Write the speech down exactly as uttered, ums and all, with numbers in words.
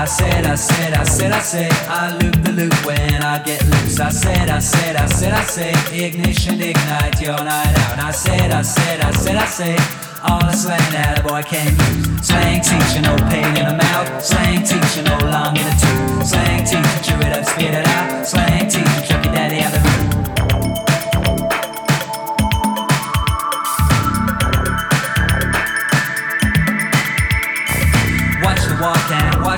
I said, I said, I said, I said, I loop the loop when I get loose. I said, I said, I said, I said, ignition, ignite your night out. I said, I said, I said, I said, all the slang that a boy can use. Slang teaching, no pain in the mouth. Slang